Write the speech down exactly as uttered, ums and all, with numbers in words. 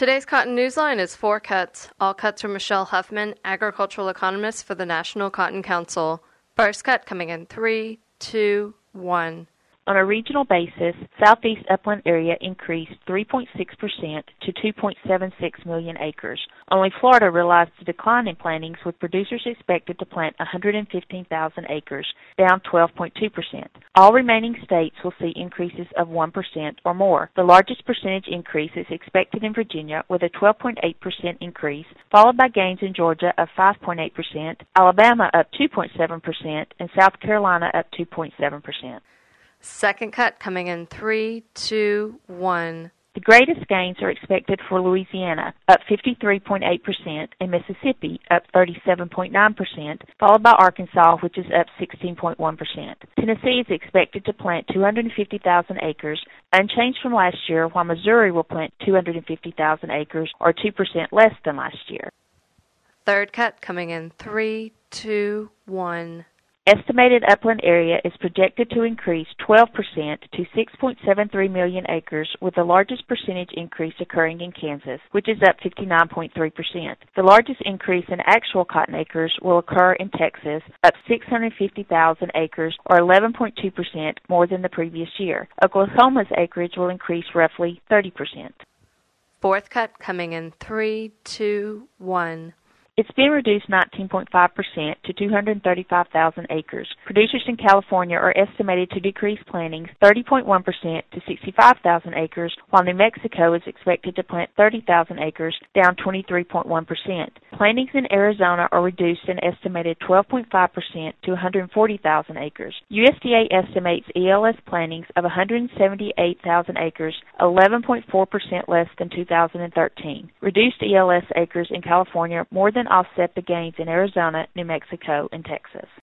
Today's Cotton Newsline is four cuts. All cuts from Michelle Huffman, agricultural economist for the National Cotton Council. First cut coming in three, two, one. On a regional basis, Southeast Upland area increased three point six percent to two point seven six million acres. Only Florida realized a decline in plantings, with producers expected to plant one hundred fifteen thousand acres, down twelve point two percent. All remaining states will see increases of one percent or more. The largest percentage increase is expected in Virginia, with a twelve point eight percent increase, followed by gains in Georgia of five point eight percent, Alabama up two point seven percent, and South Carolina up two point seven percent. Second cut coming in three, two, one. The greatest gains are expected for Louisiana, up fifty-three point eight percent, and Mississippi, up thirty-seven point nine percent, followed by Arkansas, which is up sixteen point one percent. Tennessee is expected to plant two hundred fifty thousand acres, unchanged from last year, while Missouri will plant two hundred fifty thousand acres, or two percent less than last year. Third cut coming in three, two, one. Estimated upland area is projected to increase twelve percent to six point seven three million acres, with the largest percentage increase occurring in Kansas, which is up fifty-nine point three percent. The largest increase in actual cotton acres will occur in Texas, up six hundred fifty thousand acres, or eleven point two percent more than the previous year. Oklahoma's acreage will increase roughly thirty percent. Fourth cut coming in three, two, one. It's been reduced nineteen point five percent to two hundred thirty-five thousand acres. Producers in California are estimated to decrease plantings thirty point one percent to sixty-five thousand acres, while New Mexico is expected to plant thirty thousand acres, down twenty-three point one percent. Plantings in Arizona are reduced an estimated twelve point five percent to one hundred forty thousand acres. U S D A estimates E L S plantings of one hundred seventy-eight thousand acres, eleven point four percent less than two thousand thirteen. Reduced E L S acres in California more than offset the gains in Arizona, New Mexico, and Texas.